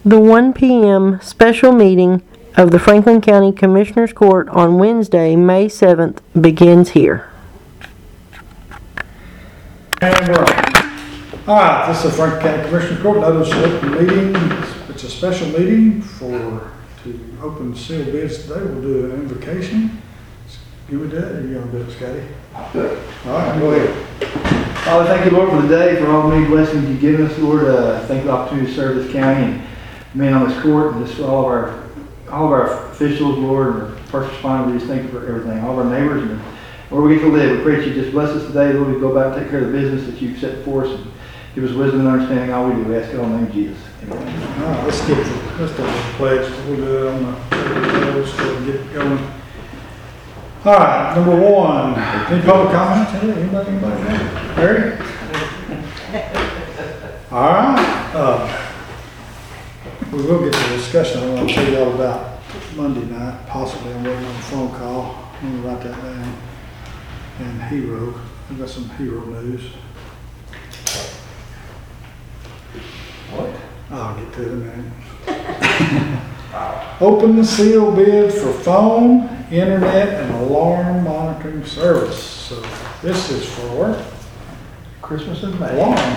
The 1 p.m. special meeting of the Franklin County Commissioners Court on Wednesday, May 7th begins here. And we're on. All right, this is the Franklin County Commissioners Court. Notice open meeting. It's a special meeting to open seal bids today. We'll do an invocation. You would do it, or you gonna do it, Scotty? Good. All right, go ahead. Father, thank you, Lord, for the day, for all the many blessings you've given us, Lord. Thank you for the opportunity to serve this county and men on this court, and just for all of our officials, Lord, and our first responders. We just thank you for everything. All of our neighbors and where we get to live. We pray that you just bless us today, Lord. We go back and take care of the business that you've set before us, and give us wisdom and understanding in all we do. We ask it all in the name of Jesus. Amen. All right, let's do the pledge. We'll do it on the let's go and get it going. All right, number one. Any public comments? Anybody? Harry? All right. We will get to the discussion. I want to tell you all about Monday night. Possibly I'm waiting on a phone call. Let me write that down. And Hero. I've got some Hero news. What? I'll get to it in a minute. Open the seal bid for phone, internet, and alarm monitoring service. So this is for Christmas in May. alarm.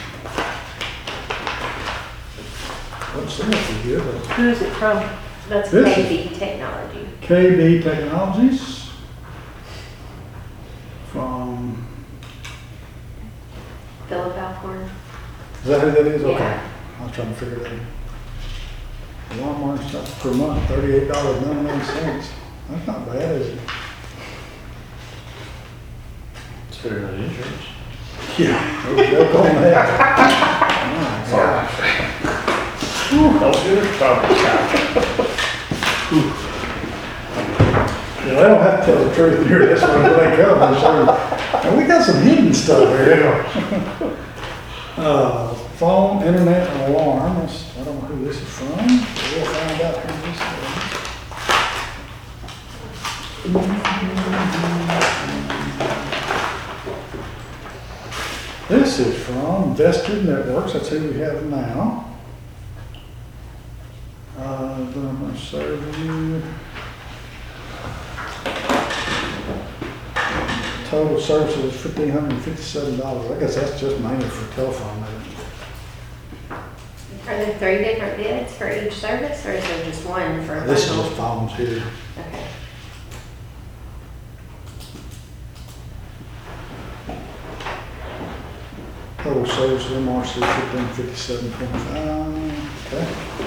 Let's see if we get it. Who is it from? That's This KB Technology. KB Technologies from, Philip Alcorn. is that who that is? Okay. Yeah. I was trying to figure that out. Alarm monitoring stuff per month, $38.99. That's not bad, is it? It's better than insurance. Yeah. No joke on that. Oh, my gosh. Yeah, they don't have to tell the truth here. That's where they come. And we got some hidden stuff here. Phone, internet, and alarm. I don't know who this is from. We'll find out who this is. This is from Vested Networks. That's who we have now. I'm going to serve you. Total services is $1,557. I guess that's just mainly for telephone. Are there 3 different bids for each service, or is there just one for a This is bundle? just phones here. Okay. Total services MRC $1,557.25. Okay.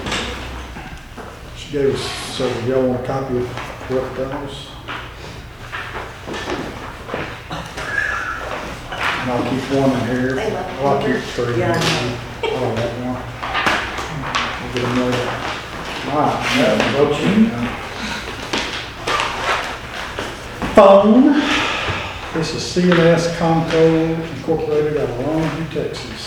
She gave us, so if y'all want a copy of what those? And I'll keep one in here. They love Well, I'll keep 3. Yeah, I I don't have one. We'll get them later. All right, now, vote you. Phone. This is CNS Comco Incorporated out of Longview, Texas.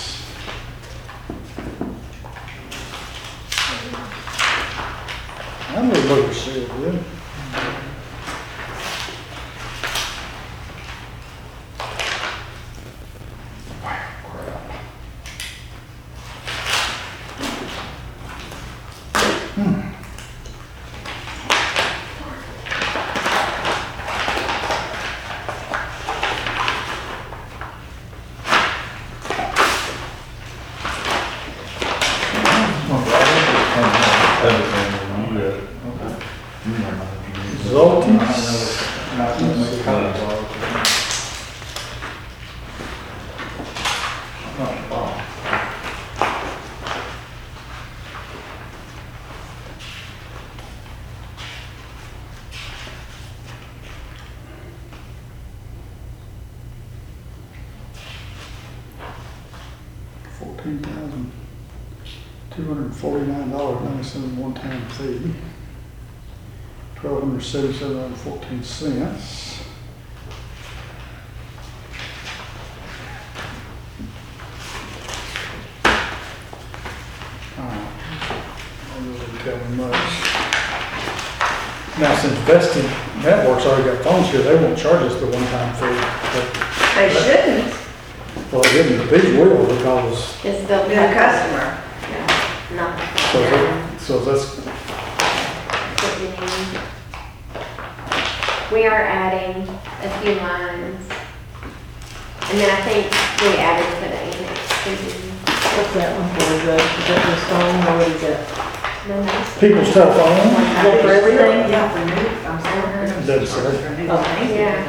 I'm gonna look at it, dude. $14,249.97 one-time fee. $1,277.14. Tell me much. Now, since Vested Networks already got phones here, they won't charge us the one-time fee. They shouldn't. Well, they will because It's the New customer. Yeah. not the So front line. that's, What we need. We are adding a few lines. And then I think we added to the annex too. What's that one for? Is that the song or what is that? The next people's telephone, Is that for everything? Yeah, for me, I'm sorry. doesn't say. Oh, thank you. Yeah.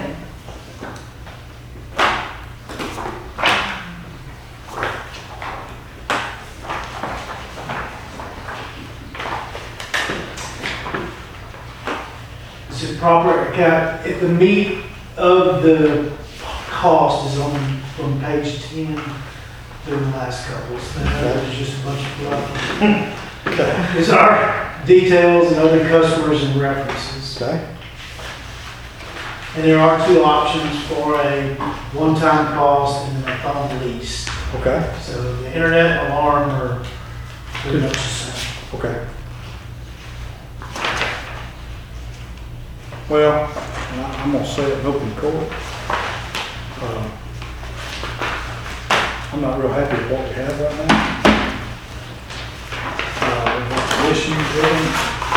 Is it proper, if the meat of the cost is on page 10 through the last couple, so that is just a bunch of fluff. Okay. Is our details and other customers and references. Okay. And there are two options for a one-time cost and then a phone lease. Okay. So the internet alarm are pretty much the same. Okay. Well, I'm gonna say it in open court. I'm not real happy with what we have right now. Issues with them.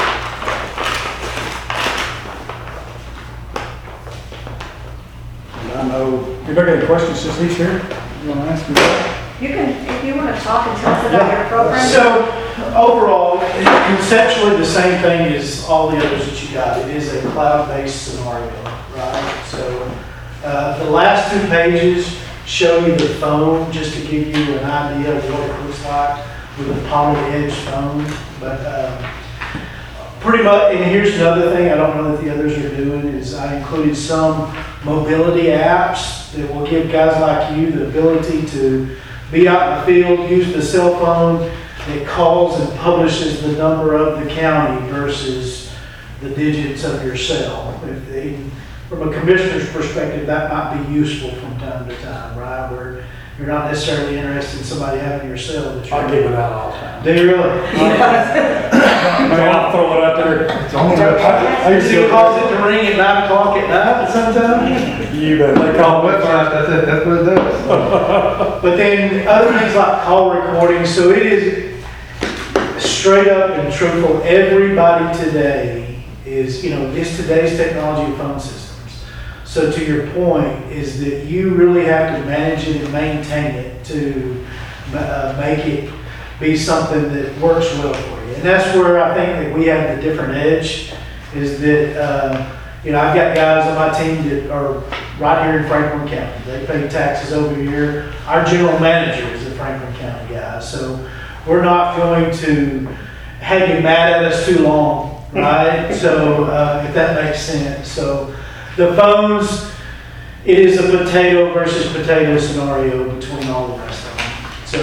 And I know, anybody got any questions since he's here? You wanna ask him that? You can, if you want to talk and tell us about your program. So overall, conceptually, the same thing as all the others that you got. It is a cloud-based scenario, right? So the last two pages show you the phone, just to give you an idea of what it looks like with a Poly Edge phone. But pretty much, and here's another thing I don't know that the others are doing, is I included some mobility apps that will give guys like you the ability to be out in the field, use the cell phone that calls and publishes the number of the county versus the digits of your cell. From a commissioner's perspective, that might be useful from time to time, right? Where you're not necessarily interested in somebody having your cell that you're. I give it out all the time. Do you really? I'll throw it out there. It's only I used Does it to- cause it to ring at 9 o'clock at night sometimes? You bet. They call it website, that's it, that's what it does. But then other things like call recording, so it is straight up and truthful. Everybody today is, it's today's technology of phone systems. So to your point, is that you really have to manage it and maintain it to make it be something that works well for you. And that's where I think that we have the different edge, is that, I've got guys on my team that are right here in Franklin County. They pay taxes over here. Our general manager is a Franklin County guy. So we're not going to have you mad at us too long, right? So if that makes sense. So the phones, it is a potato versus potato scenario between all the rest of them.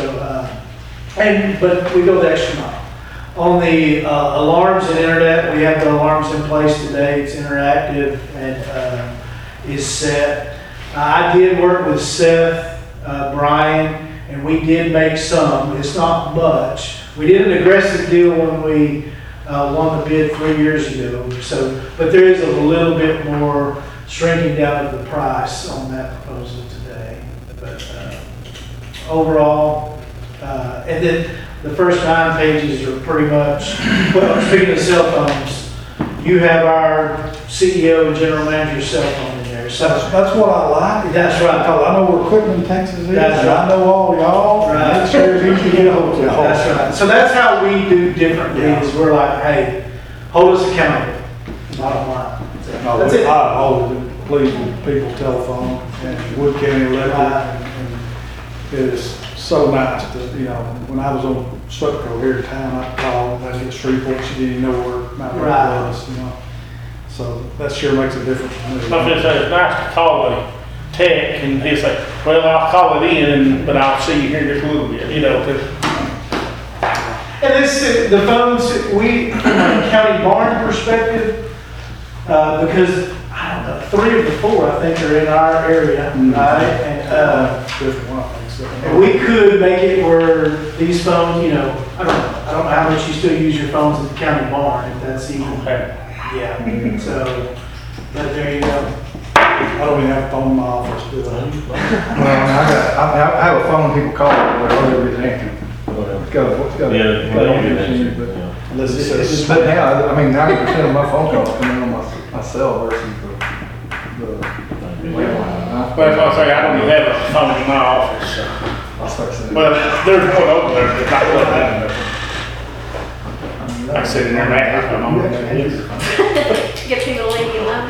So, but we go the extra mile. On the alarms and internet, we have the alarms in place today. It's interactive and is set. I did work with Seth, Brian, and we did make some. It's not much. We did an aggressive deal when we won the bid 3 years ago. So, but there is a little bit more shrinking down of the price on that proposal today. But overall, and then the first 9 pages are pretty much, well, speaking of cell phones, you have our CEO and general manager's cell phone in there. So That's what I like. that's right. Because I know where Quitman, Texas is, and That's right. I know all y'all, and Right. it's sure as easy to get a hold of y'all. That's right. So that's how we do differently, Yeah. is we're like, hey, hold us accountable. Bottom line. No, That's but it. I always been pleased with people's telephone and Wood County Electric. Right. And it is so nice to, when I was on Strucco here in town, I'd call, I'd get street reports, you didn't even know where Mount Red Right. was, So that sure makes a difference to I was me. gonna say, it's nice to call a tech and he'll say, well, I'll call it in, but I'll see you here in just a little bit, 'cause And this, the phones, from a county barn perspective, because, I don't know, 3 of the 4, I think, are in our area, right? And Different one, I think, so. and we could make it where these phones, I don't know how much you still use your phones at the county barn, if that's even, okay. yeah, so, but there you go. I don't even have a phone in my office, do I? Well, I have a phone, people call it, whatever reason, because Yeah, they don't do that. But Yeah. Unless it it's says just, but now, I mean, 90% of my phone calls come in on my cell versus the landline. But if I say, I don't even have a phone in my office, so. I'll start saying. Well, there's one over there, but not plugged in. I sit in there now, I don't know what that is. Get people to leave you alone.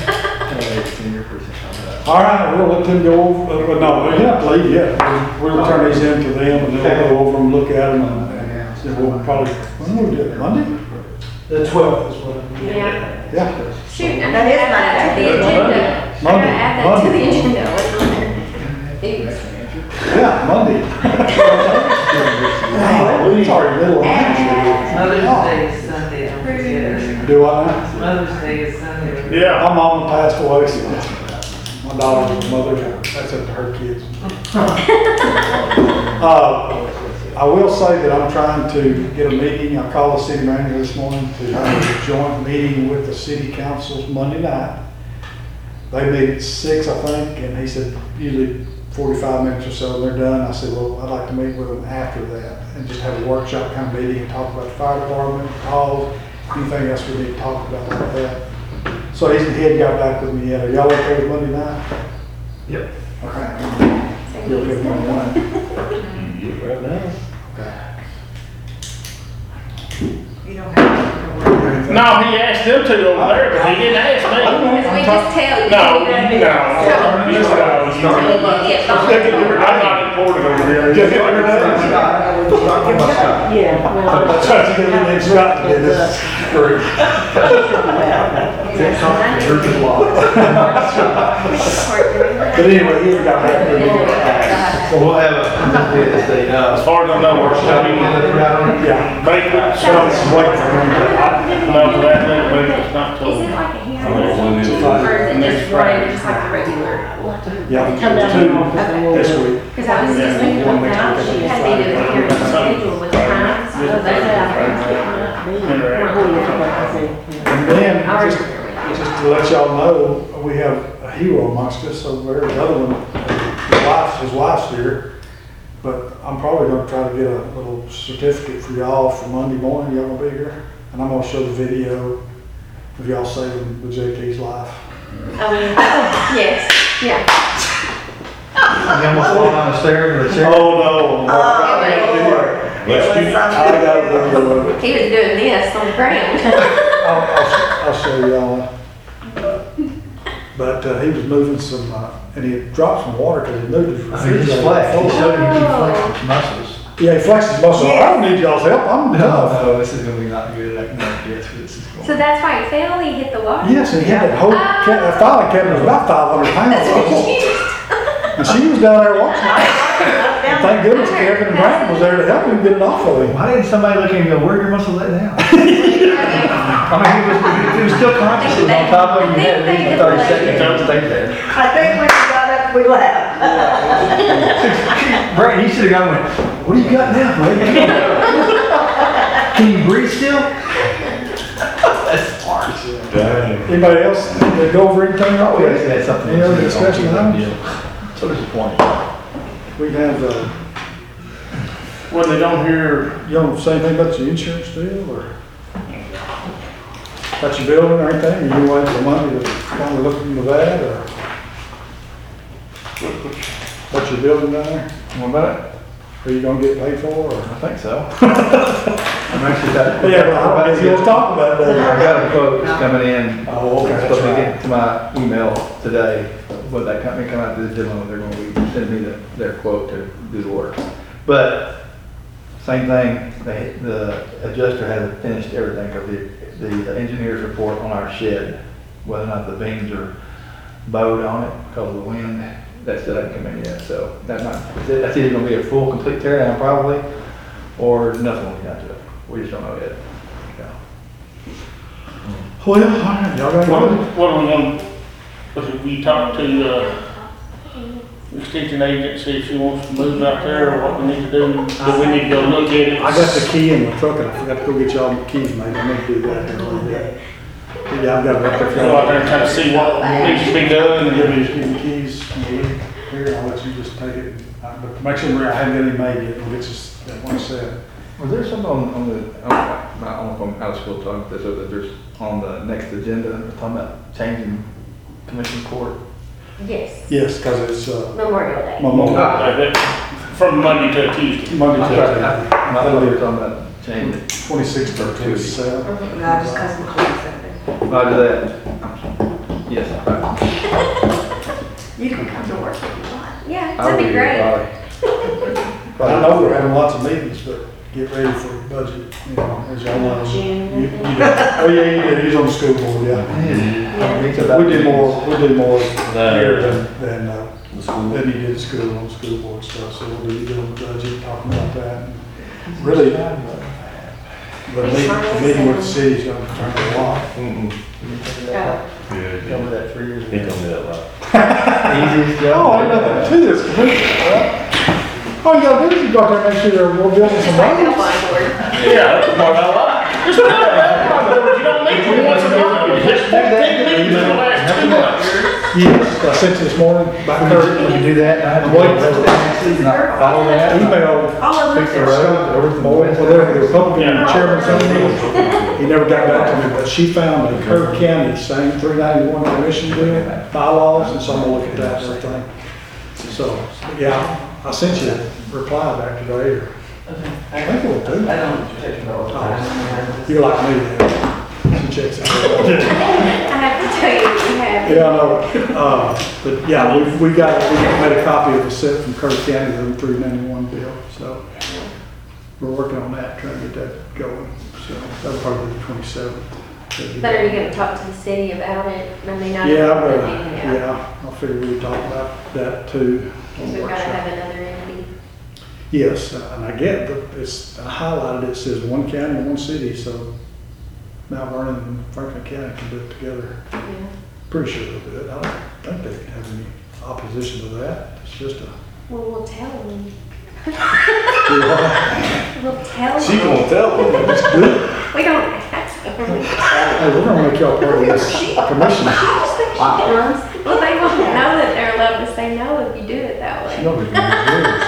All right, we'll let them go over, but no, we have to leave yet. We'll turn these in to them and they'll go over them, look at them and then we'll probably, when will we do it, Monday? The 12th is what I'm. Yeah. Yeah. Shoot, I'm That gonna is add that to the Monday. agenda. I'm Monday. gonna add that to the Monday. agenda. What's on there? Oops. Yeah, Monday. Oh, it's already middle of March. Mother's Day is Sunday, don't forget. Do I now? Mother's Day is Sunday. Yeah. My mom passed away, so my daughter's mother, that's up to her kids. I will say that I'm trying to get a meeting, I called the city manager this morning to have a joint meeting with the city councils Monday night. They meet at 6, I think, and he said usually 45 minutes or so, they're done. I said, well, I'd like to meet with them after that and just have a workshop kind of meeting and talk about the fire department, calls, anything else we need to talk about like that. So he hadn't got back with me yet. Are y'all okay with Monday night? Yep. Okay. You're okay with Monday night? Right now. Okay. You don't have to worry. No, he asked them to over there, but he didn't ask me. Because we just tell you. No, you know, no. so you get I'm not important over here. Just get rid of it. Yeah, well. That's right, you gotta get Scott to do this. Great. Church is locked. But anyway, he got back with me. So we'll have As far as I know, we're still in Yeah. banquet, So I'm just waiting for him to. no, that, but it's not till. Is it like a hearing? When is it? Or is it just running just like a regular? Yeah, Come down to the office and we'll. this week. Because I was just thinking about, she had me do a hearing schedule with times. So that's And then, just to let y'all know, we have a hero amongst us over there, the other one, his wife's here. But I'm probably gonna try to get a little certificate for y'all for Monday morning, y'all gonna be here? And I'm gonna show the video of y'all saving the JT's life. Yes, yeah. You almost fall down the stairs or the chair. Oh, no. I got a video of it. He was doing this on the ground. I'll show y'all. But he was moving some, and he had dropped some water because he moved his I mean, he's refrigerator. flexed. He showed you he flexed his muscles. Yeah, he flexed his muscle. I don't need y'all's help, I'm tough. No, this is gonna be not good. I can guess where this is going. So that's why he fell, he hit the water? Yes, and he had that whole, that filing cabinet was about 500 pounds. And she was down there watching. And thank goodness Kevin and Brad was there to help him get it off of him. Why didn't somebody look at him and go, where are your muscles at now? I mean, he was still conscious, it was on top of him, you had it for 30 seconds, to stay there. I think when you got up, we laughed. Brad, he should have gone and went, what do you got now, Brad? Can you breathe still? That's smart. Dang. Anybody else that go over anything? Oh, yes, that's something. Any other discussion items? So disappointing. We have, When they don't hear, you don't say anything about your insurance deal or about your building or anything? Or you wait for money to finally look into that or? What's your building down there? What about it? Are you gonna get paid for or? I think so. I'm actually got. Yeah, but I don't guess you'll talk about I that. got a quote coming in. Oh, okay, It's that's supposed to right. get to my email today, but that company come out to the demo, they're gonna be sending me their quote to do the work. But, same thing, the adjuster hasn't finished everything of the engineer's report on our shed, whether or not the beams are bowed on it because of the wind, that still hasn't come in yet, so that's either gonna be a full, complete tear down probably, or nothing will be done to it. We just don't know yet. Well, all right, y'all got what anything? are we gonna, if we talk to, extension agent, see if she wants to move out there, or what we need to do, we need to go look at it? I got the key in the truck and I forgot to go get y'all the keys, mate. I need to do that here a little bit. Yeah, I've got it right there. Go out there and kind of see what needs to be done, And and give me the keys, and we'll leave here, I'll let you just take it. But make sure I haven't got any made yet, we'll get that one set. Was there something on the, I don't know if I'm out of school talking about this, or that there's on the next agenda, talking about changing commission court? Yes, Yes, because it's, Memorial Day. Memorial, From Monday to Tuesday. Monday, I Tuesday, thought we were talking about changing it. 26th or 27th. Mhm. No, just cause I'm close. Roger that. Yes. You can come to work if you want. Yeah, that'd be great. I know we're having lots of meetings, but get ready for the budget, you know, as y'all know. June, I You- think. you do. Oh, yeah, you did, he's on the school board, yeah. We do more here than he did school on school board stuff, so we'll be doing the budget, talking about that. And really, the meeting with the city's gonna turn a lot. Oh, Good. Tell me that 3 years He ago. told me that a lot. Easiest Oh, job. I know that too, it's all you gotta do is you go out there and make sure we're building some like roads. a whiteboard. Yeah, that's more than a lot. Just put it on. You don't need to once a month. Just 14 meetings in the last 2 months. Yes, I sent you this morning, back there, When you do that, I have to wait for the not follow that. email. All of Fix the them. road over the Boy, boys. whatever the Republican chairman told me, he never got back to me, but she found a Kerr County, same 391 commission deal, bylaws, and so I'm gonna look at that and everything. So, yeah, I sent you a reply back today, or I think it will too. I don't check it all the time. You're like me, then. She checks it. I have to tell you what you have. Yeah, I know. But yeah, we made a copy of the set from Kerr County, the 391 bill, so we're working on that, trying to get that going. So that'll probably be the 27th. But are you gonna talk to the city about it? I mean, I. Yeah, yeah, I figured we'd talk about that too. Because we've gotta have another entity. Yes, and I get that it's highlighted, it says one county, one city, so Mount Vernon and Franklin County can do it together. Yeah. Pretty sure they'll do it. I don't think they can have any opposition to that. It's just a. Well, we'll tell them. Hey, We'll tell them. She gonna tell them. We don't have to. we're gonna make y'all part of this commission. Well, they won't know that they're allowed to say no if you do it that way. Nobody's gonna do this.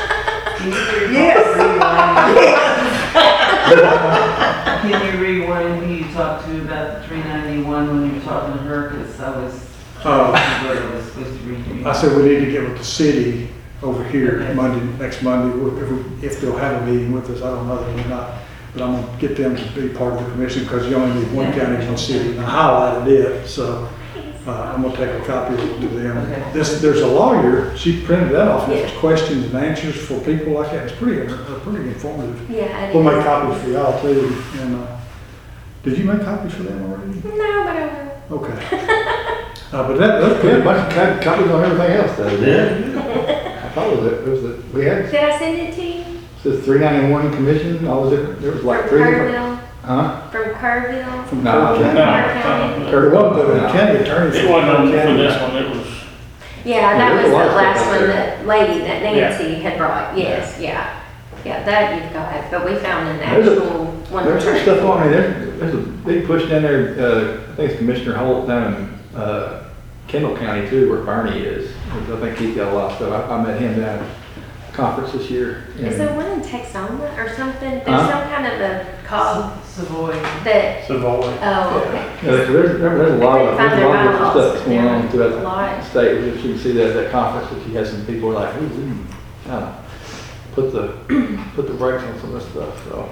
Can you rewind who you talked to about the 391 when you were talking to her? Because I was, what I was supposed to read you. I said we need to get with the city over here Okay. next Monday, if they'll have a meeting with us, I don't know that or not. But I'm gonna get them to be part of the commission, because you only need one Yeah. county, one city, and I highlighted it, so, I'm gonna take a copy of it to them. Okay. There's a lawyer, she printed that off, and Yeah. it's questions and answers for people like that, it's pretty informative. Yeah, it We'll is. make copies for y'all too, and, did you make copies for them already? No, but I will. Okay. But that's We had a good. bunch of copies on everything else though. Yeah. I thought it was we had, Did I send it to you? says 391 commission, all the different, there was like From 3 different. Kerrville? Huh? From Kerrville? From No, Kerr County. Kerr County? It wasn't the county attorney. It wasn't on for this one, it was, Yeah, that Yeah, was there's a the lot of last stuff out one, there. that lady, that Nancy had brought, yes, yeah. Yeah, that you've got, but we found an There's a- actual one. There's some attorney. stuff on there, there's a big push down there, I think it's Commissioner Holt down in, Kendall County too, where Barney is. I think he's got a lot of stuff. I met him down at a conference this year. Is and- there one in Texoma or something? There's Huh? some kind of a call Savoy. that, Savoy. oh, okay. Yeah, there's a lot of, Find there's a their lot of different bylaws. stuff that's going on They're throughout a lot. the state. You can see that at that conference, that you had some people who were like, ooh, we can kind of put the brakes on some of this stuff, so.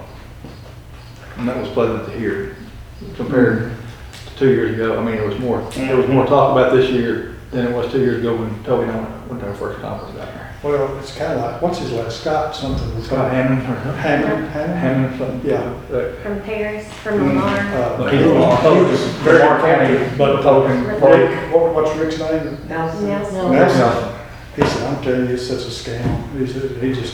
And that was pleasant to hear, compared to 2 years ago. I mean, there was more talk about this year than it was 2 years ago when Toby and I went to our first conference down there. Well, it's kind of like, what's his last, Scott something? Scott Hammond or Hammond? Hammond or something. Yeah. From Paris, from Lamar. He was very Lamar County, but Republican. Rick, what's Rick's name? Nelson. Nelson. Nelson. He said, I'm telling you, it's such a scam. He said, he just.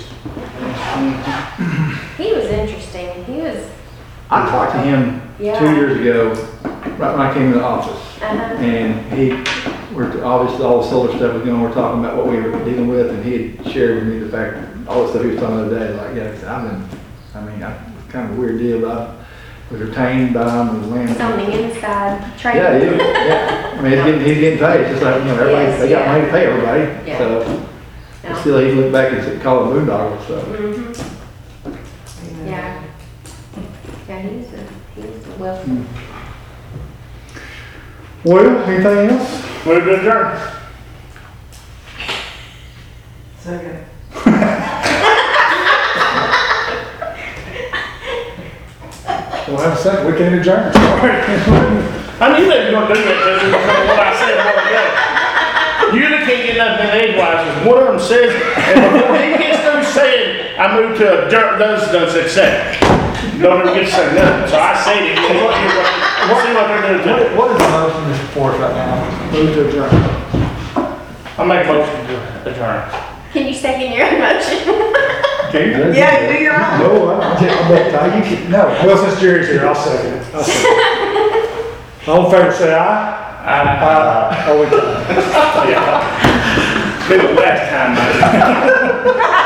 He was interesting. He was, I talked to him yeah. 2 years ago, right when I came to the office. And we're obviously all the solar stuff was going, we're talking about what we were dealing with, and he had shared with me the fact, all the stuff he was talking the other day, like, yeah, he said, it's kind of a weird deal, but I was retained by him with land. It's on the inside trade. Yeah. I mean, he's getting paid, it's just like, everybody, Yes, they got yeah. money to pay everybody, Yeah. so. Yeah. Still, he looked back and said, call it boondoggle, so. Mhm. Yeah. Yeah, he's a wealth. Well, anything else? Move to adjourn. Second. We'll have a second, we can't adjourn. I knew they were gonna do that, because of what I said a while ago. You can't get nothing age-wise, because one of them says, and before he gets through saying, I moved to adjourn, those done said second. Don't even get to say nothing, so I said it, see what they're doing to it. What is the motion to support right now? Move to adjourn. I'll make a motion to adjourn. Can you second your own motion? Yeah, do your own. No, I don't. You can, no. Well, since Jerry's here, I'll second it. I'll second it. All in favor, say aye. Oh, we can. Yeah. Be the last time, man.